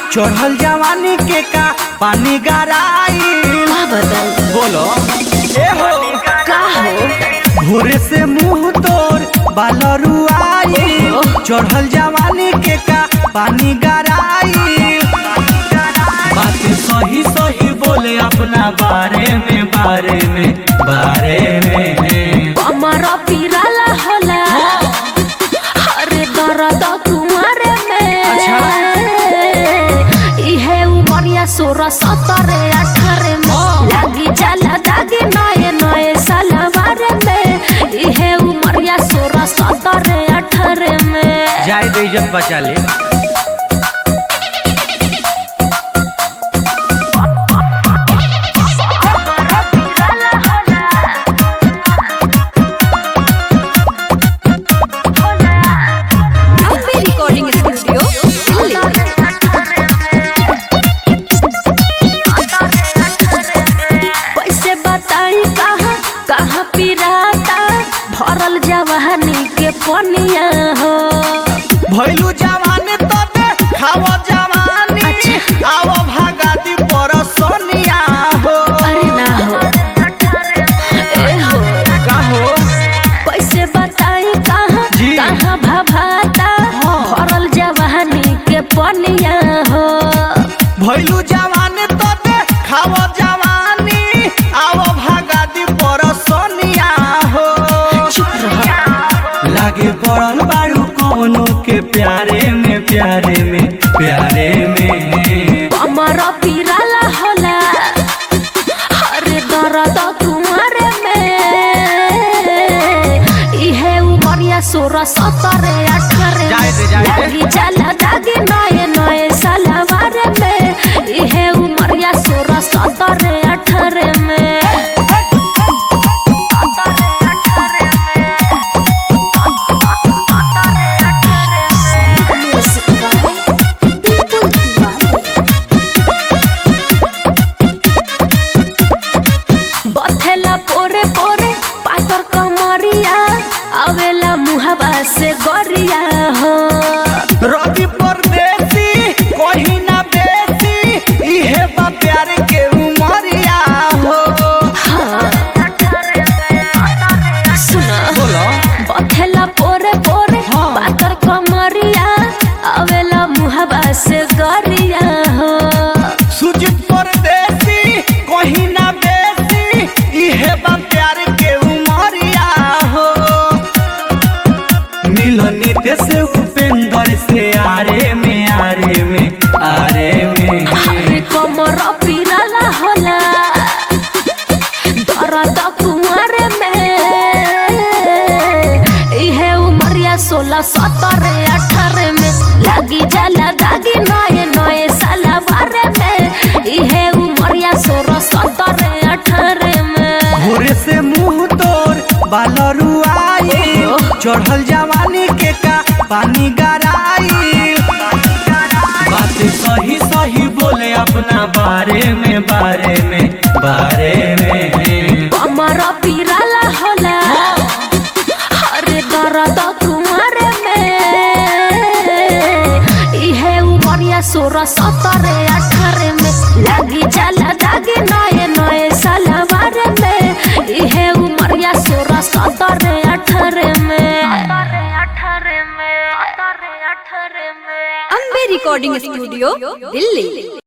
चढ़ल जवानी के का पानी गराई बोलो ए हो का हो भोरे से मुंह तोर बालरुआई चढ़ल जवानी के का पानी गराई बात सही सही बोले अपना बारे में हमारा पिराला होला अरे दर्द तुम्हारे में इहे उमरिया 16 17 18 में लगी जाला दागी नए नए सालवार में इहे उमरिया 16 17 18 में जाए दे इज्जत बचा ले भरल जवानी के पनिया हो भइलू जवानी तबे खाओ जवानी आओ भागा दी परसोनिया हो अरे ना हो ए हो का हो कैसे बताई कहाँ भभाता भरल जवानी के पनिया हो भइलू जवानी तबे खाओ जवानी आओ भागा दी परसोनिया हो लागे पड़ल बारू कोनो के प्यारे में हमारा पिराला होला अरे दर्द तुम्हारे में इहे उमरिया 16 17 18 लगी जाला दागी नए नए सालवार में इहे उमरिया 16 17 18 में बथेला पोरे पोरे पातर कमरिया आवेला मुहबा से गरिया हो रवि परदेसी कहीं ना बेसी इहे बा प्यार के उमरिया हो सुना बोलो बथेला पोरे पोरे पातर कमरिया आवेला मुहबा से गरिया हो सुजित परदेसी कहीं ना बेसी इहे बा प्यार के उमरिया हो मिलनी से उपेंद्र से आरे में अरे कमर पिराला होला दर्द कुंवर में इहे उमरिया 16 17 18 में लगी जाला दागी नए नए सालवार में इहे उमरिया 16 17 18 में भोरे से मुंह तोर बालरुआई चढ़ल जवानी के का पानी गराई बात सही सही बोले अपना बारे में हमारा पिराला होला अरे दर्द तुम्हारे में इहे उमरिया 16 17 18 में लगी जाला दागी नए नए सालवार में इहे उमरिया 16 17 18 में अम्बे रिकॉर्डिंग स्टूडियो दिल्ली।